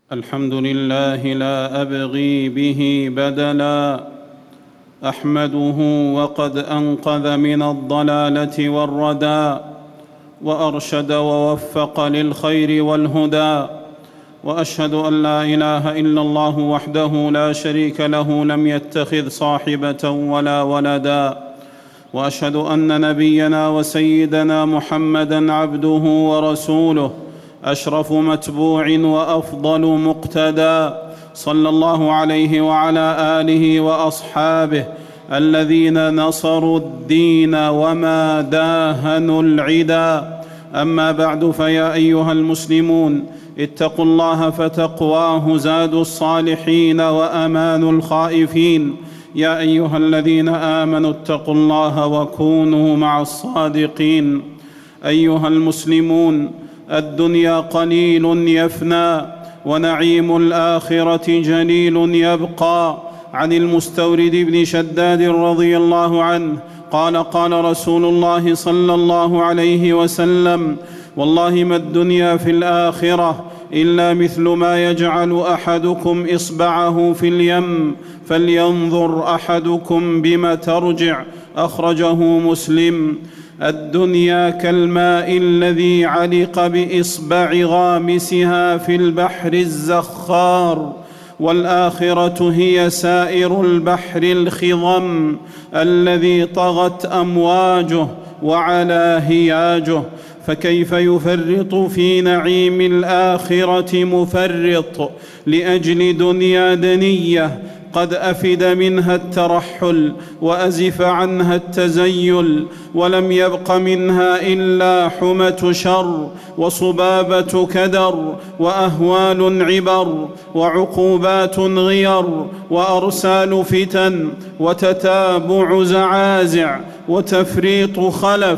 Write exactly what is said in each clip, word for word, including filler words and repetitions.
الحمد لله لا أبغي به بدلا، أحمده وقد أنقذ من الضلالة والردى، وأرشد ووفق للخير والهدى. وأشهد أن لا إله إلا الله وحده لا شريك له لم يتخذ صاحبة ولا ولدا، وأشهد أن نبينا وسيدنا محمدًا عبده ورسوله، أشرف متبوع وأفضل مقتدى، صلى الله عليه وعلى آله وأصحابه الذين نصروا الدين وما داهنوا العدا. أما بعد، فيا أيها المسلمون، اتقوا الله فتقواه زاد الصالحين وأمان الخائفين. يا أيها الذين آمنوا اتقوا الله وكونوا مع الصادقين. أيها المسلمون، الدنيا قليل يفنى، ونعيم الآخرة جليل يبقى. عن المستورد بن شداد رضي الله عنه قال: قال رسول الله صلى الله عليه وسلم: والله ما الدنيا في الآخرة إلا مثل ما يجعل أحدكم إصبعه في اليم، فلينظر أحدكم بم ترجع. أخرجه مسلم. الدنيا كالماء الذي علق بإصبع غامسها في البحر الزخار، والآخرة هي سائر البحر الخضم الذي طغت أمواجه وعلى هياجه. فكيف يفرط في نعيم الآخرة مفرط لأجل دنيا دنية قد أفد منها الترحل وأزف عنها التزيل، ولم يبق منها إلا حمة شر وصبابة كدر وأهوال عبر وعقوبات غير وأرسال فتن وتتابع زعازع وتفريط خلف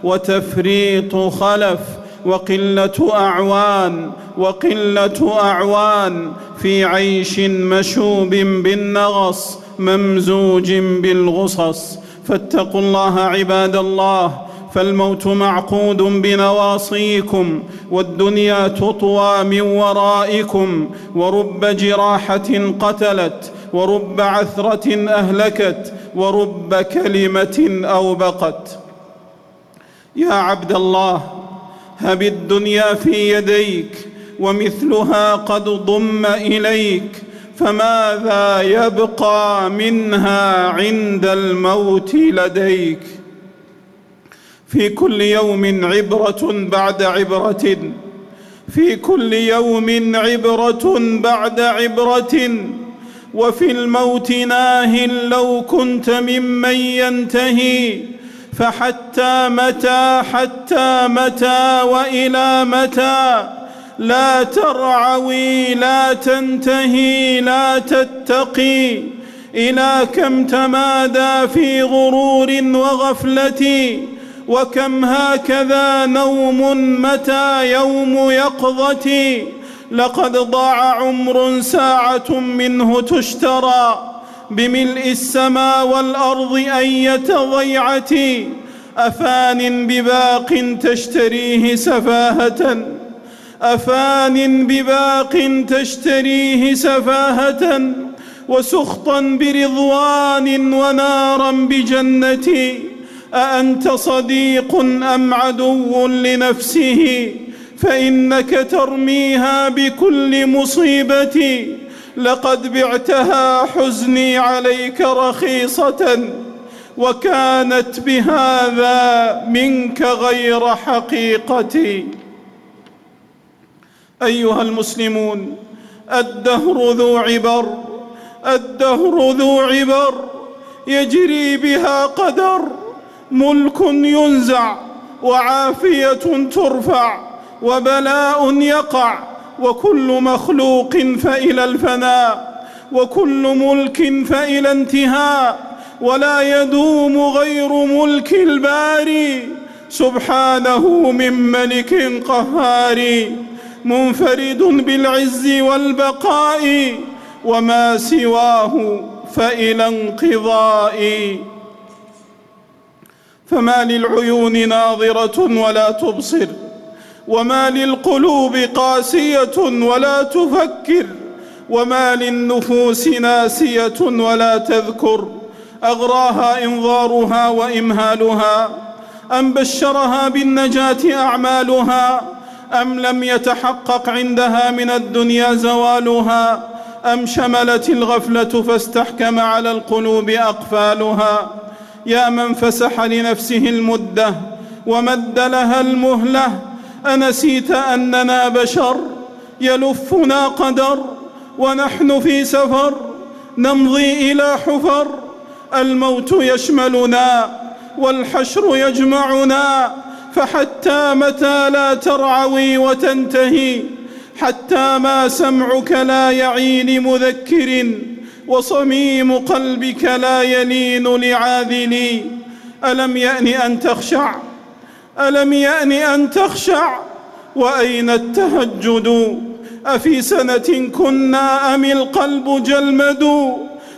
وتفريط خلف وقلة أعوان وقلة أعوان في عيش مشوب بالنغص ممزوج بالغصص. فاتقوا الله عباد الله، فالموت معقود بنواصيكم، والدنيا تطوى من ورائكم، ورب جراحة قتلت، ورب عثرة أهلكت، ورب كلمة أوبقت. يا عبد الله، هب الدنيا في يديك ومثلها قد ضم إليك، فماذا يبقى منها عند الموت لديك؟ في كل يوم عبرة بعد عبرة، في كل يوم عبرة بعد عبرة، وفي الموت ناه لو كنت ممن ينتهي. فحتى متى حتى متى وإلى متى لا ترعوي لا تنتهي لا تتقي؟ إلى كم تمادى في غرور وغفلة، وكم هكذا نوم متى يوم يقظة؟ لقد ضاع عمر ساعة منه تشترى بملء السماء والأرض أية ضيعة. أفان بباق تشتريه سفاهة، أفان بباق تشتريه سفاهة، وسخطا برضوان ونارا بجنة. أأنت صديق أم عدو لنفسه؟ فإنك ترميها بكل مصيبة. لقد بعتها حزني عليك رخيصة، وكانت بهذا منك غير حقيقتي. أيها المسلمون، الدهر ذو عبر، الدهر ذو عبر يجري بها قدر. ملك ينزع، وعافية ترفع، وبلاء يقع، وكل مخلوق فإلى الفناء، وكل ملك فإلى انتهاء، ولا يدوم غير ملك الباري سبحانه من ملك قهار، منفرد بالعز والبقاء، وما سواه فإلى انقضاء. فما للعيون ناظرة ولا تبصر، وما للقلوب قاسية ولا تفكر، وما للنفوس ناسية ولا تذكر، أغراها إنظارها وإمهالها، أم بشرها بالنجاة أعمالها، أم لم يتحقق عندها من الدنيا زوالها، أم شملت الغفلة فاستحكم على القلوب أقفالها. يا من فسح لنفسه المدة ومد لها المهلة، أنسيت أننا بشر يلفنا قدر، ونحن في سفر نمضي إلى حفر، الموت يشملنا والحشر يجمعنا، فحتى متى لا ترعوي وتنتهي، حتى ما سمعك لا يعي لمذكر، وصميم قلبك لا يلين لعاذلي. ألم يأن أن تخشع ألم يأن أن تخشع وأين التهجد؟ أفي سنة كنا أم القلب جلمد؟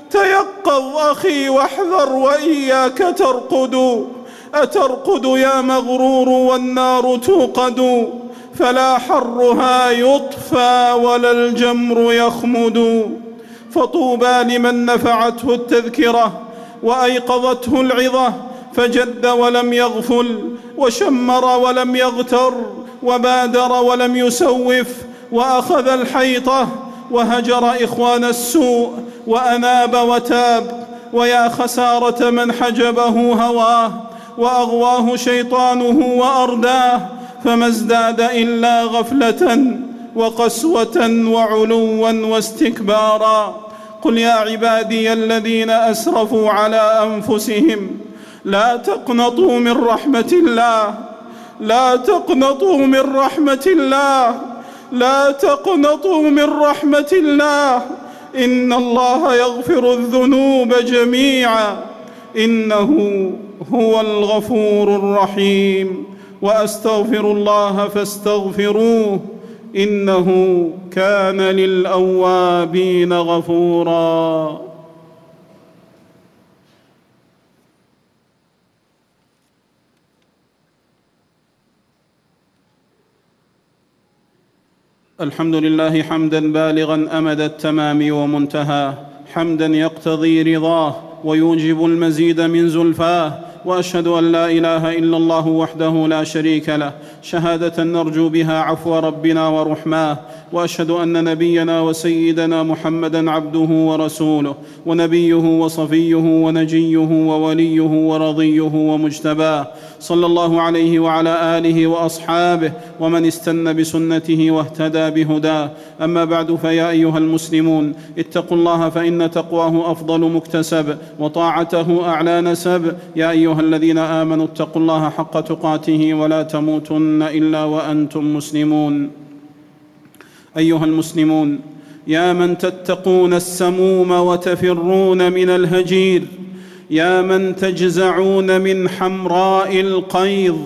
تيقظ أخي واحذر وإياك ترقد، أترقد يا مغرور والنار توقد، فلا حرها يطفى ولا الجمر يخمد. فطوبى لمن نفعته التذكرة وأيقظته العظة، فجد ولم يغفل، وشمر ولم يغتر، وبادر ولم يسوف، وأخذ الحيطة وهجر إخوان السوء، وأناب وتاب. ويا خسارة من حجبه هواه وأغواه شيطانه وأرداه، فما ازداد إلا غفلة وقسوة وعلوا واستكبارا. قل يا عبادي الذين أسرفوا على أنفسهم لا تقنطوا من رحمة الله، لا تقنطوا من رحمة الله، لا تقنطوا من رحمة الله، إن الله يغفر الذنوب جميعا، إنه هو الغفور الرحيم. وأستغفر الله فاستغفروه، إنه كان للأوابين غفورا. الحمد لله حمدا بالغا أمد التمام ومنتهى، حمدا يقتضي رضاه ويوجب المزيد من زلفاه، وأشهد أن لا إله إلا الله وحده لا شريك له، شهادة نرجو بها عفو ربنا ورحماه. وأشهد أن نبينا وسيدنا محمدًا عبده ورسوله، ونبيه وصفيه ونجيه ووليه ورضيه ومجتباه، صلى الله عليه وعلى آله وأصحابه ومن استنى بسنته واهتدى بهداه. أما بعد، فيا أيها المسلمون، اتقوا الله، فإن تقواه أفضل مكتسب، وطاعته أعلى نسب. يا أيها الذين آمنوا اتقوا الله حق تقاته ولا تموتن إلا وأنتم مسلمون. أيها المسلمون، يا من تتقون السموم وتفرون من الهجير، يا من تجزعون من حمراء القيظ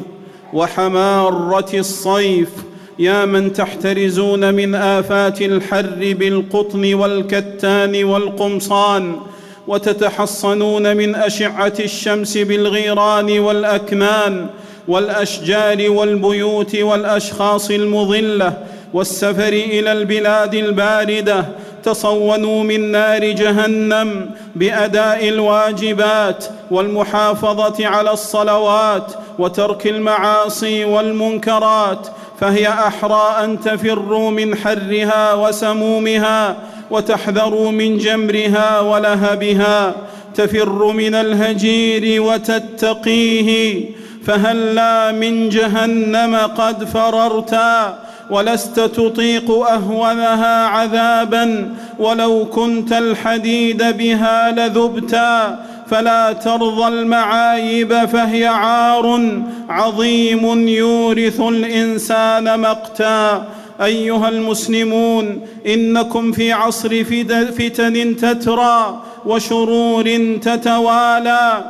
وحمارة الصيف، يا من تحترزون من آفات الحر بالقطن والكتان والقمصان، وتتحصنون من أشعة الشمس بالغيران والأكنان والأشجار والبيوت والأشخاص المضلة والسفر إلى البلاد الباردة، تصونوا من نار جهنم بأداء الواجبات والمحافظة على الصلوات وترك المعاصي والمنكرات، فهي أحرى أن تفروا من حرها وسمومها وتحذروا من جمرها ولهبها. تفر من الهجير وتتقيه، فهلا من جهنم قد فررتا، ولست تطيق أهونها عذابا، ولو كنت الحديد بها لذبتا. فلا ترضى المعايب، فهي عار عظيم يورث الإنسان مقتا. أيها المسلمون، إنكم في عصر فتن تترى وشرور تتوالى،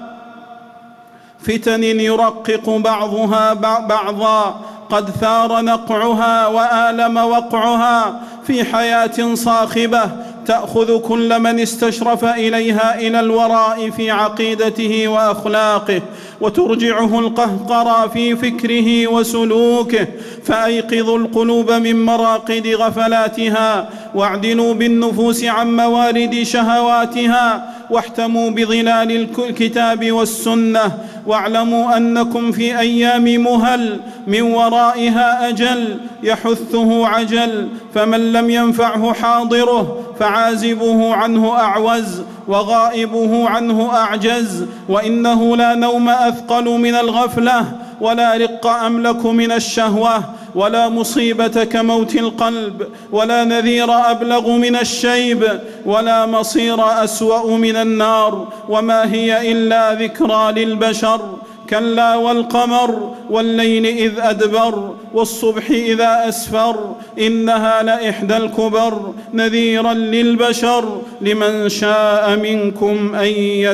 فتن يرقق بعضها بعضا، قد ثار نقعها وآلم وقعها في حياة صاخبة تأخذ كل من استشرف إليها إلى الوراء في عقيدته وأخلاقه، وترجعه القهقرى في فكره وسلوكه. فأيقظوا القلوب من مراقد غفلاتها، واعدلوا بالنفوس عن موارد شهواتها، واحتموا بظلال الكتاب والسنة، واعلموا أنكم في أيام مهل من ورائها أجل يحثه عجل، فمن لم ينفعه حاضره فعازبه عنه أعوز، وغائبه عنه أعجز. وإنه لا نوم أثقل من الغفلة، ولا رق أملك من الشهوة، ولا مصيبة كموت القلب، ولا نذير أبلغ من الشيب، ولا مصير أسوأ من النار. وما هي إلا ذكرى للبشر. كلا والقمر والليل إذ أدبر، والصبح إذا أسفر، إنها لإحدى الكبر، نذيرا للبشر، لمن شاء منكم أن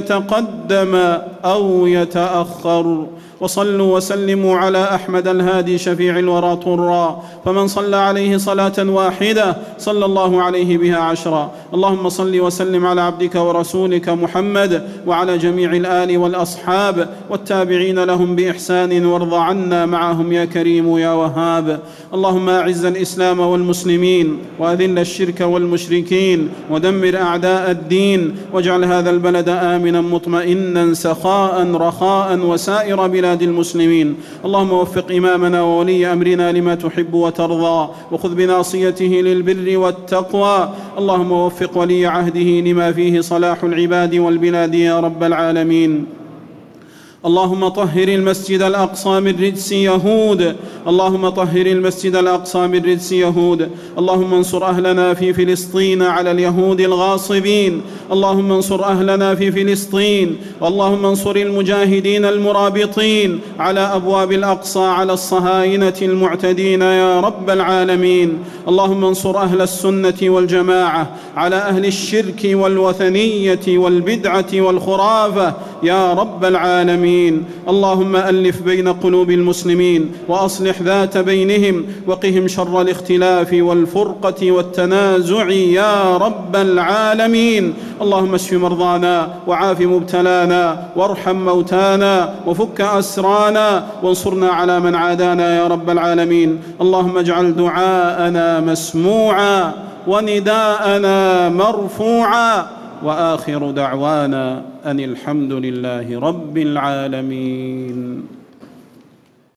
يتقدم أو يتأخر. وصلوا وسلموا على أحمد الهادي شفيع الورى طرا، فمن صلى عليه صلاة واحدة صلى الله عليه بها عشرا. اللهم صل وسلم على عبدك ورسولك محمد وعلى جميع الآل والأصحاب والتابعين لهم بإحسان، وارض عنا معهم يا كريم يا وهاب. اللهم أعز الإسلام والمسلمين، وأذل الشرك والمشركين، ودمر أعداء الدين، واجعل هذا البلد آمنا مطمئنا سخاء رخاء وسائر بلاد المسلمين. اللهم وفق إمامنا وولي أمرنا لما تحب وترضى، وخذ بناصيته للبر والتقوى. اللهم وفق ولي عهده لما فيه صلاح العباد والبلاد يا رب العالمين. اللهم طهر المسجد الأقصى من رجس يهود، اللهم طهر المسجد الأقصى من رجس يهود. اللهم انصر أهلنا في فلسطين على اليهود الغاصبين، اللهم انصر أهلنا في فلسطين، واللهم انصر المجاهدين المرابطين على أبواب الأقصى على الصهاينة المعتدين يا رب العالمين. اللهم انصر أهل السنة والجماعة على أهل الشرك والوثنية والبدعة والخرافة يا رب العالمين. اللهم ألف بين قلوب المسلمين، وأصلح ذات بينهم، وقهم شر الاختلاف والفرقة والتنازع يا رب العالمين. اللهم اشف مرضانا، وعاف مبتلانا، وارحم موتانا، وفك أسرانا، وانصرنا على من عادانا يا رب العالمين. اللهم اجعل دعاءنا مسموعا، ونداءنا مرفوعا، وآخر دعوانا أن الحمد لله رب العالمين.